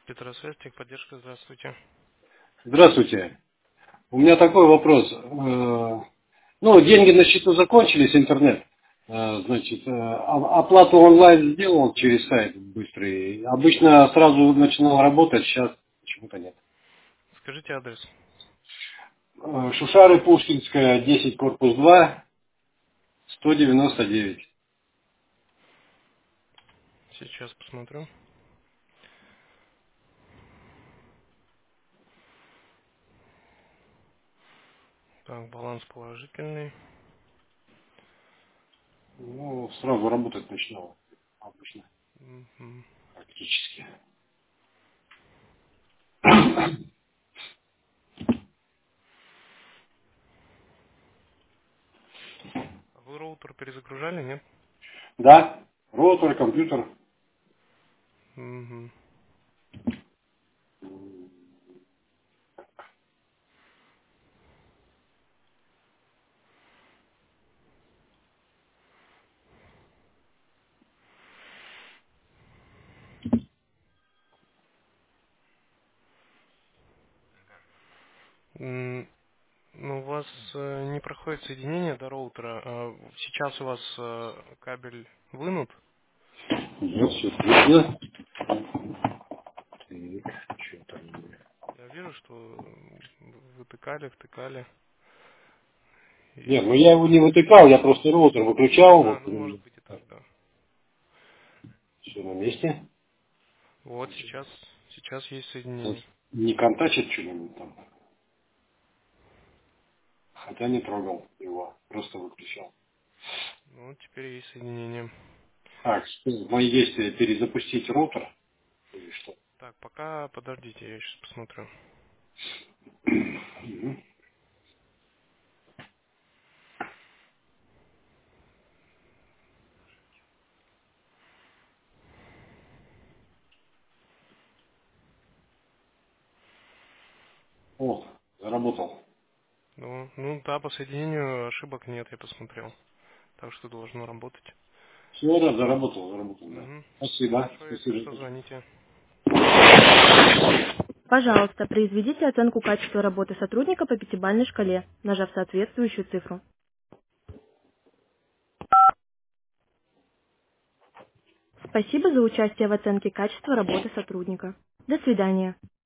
Петросвязь, техподдержка, здравствуйте. Здравствуйте. У меня такой вопрос. Ну, деньги на счету закончились, интернет. Значит, оплату онлайн сделал через сайт быстрый. Обычно сразу начинал работать, сейчас почему-то нет. Скажите адрес. Шушары Пушкинская, 10, корпус 2, 199. Сейчас посмотрю. Так, баланс положительный. Ну, сразу работать начинал. Обычно, Мгм. практически. А вы роутер перезагружали, нет? Да, роутер, компьютер. Мгм. Ну, у вас не проходит соединение до роутера. Сейчас у вас кабель вынут. Вот, все отлично. Так, что там? Я вижу, что втыкали. Нет, ну И... я его не вытыкал, я просто роутер выключал, вот Ну, может быть и так, да. все на месте. Вот Значит, сейчас есть сейчас соединение. не контачит что-нибудь там, хотя не трогал его, просто выключал. Ну, вот теперь есть соединение. Так, что, мои действия перезапустить роутер или что? Так, пока подождите, я сейчас посмотрю. Мгм. О, заработал. Ну да, по соединению ошибок нет, я посмотрел. Так что должно работать. Все, да, заработал, да. Угу. Спасибо, Хорошо, если спасибо. что, звоните. Пожалуйста, произведите оценку качества работы сотрудника по пятибалльной шкале, нажав соответствующую цифру. Спасибо за участие в оценке качества работы сотрудника. До свидания.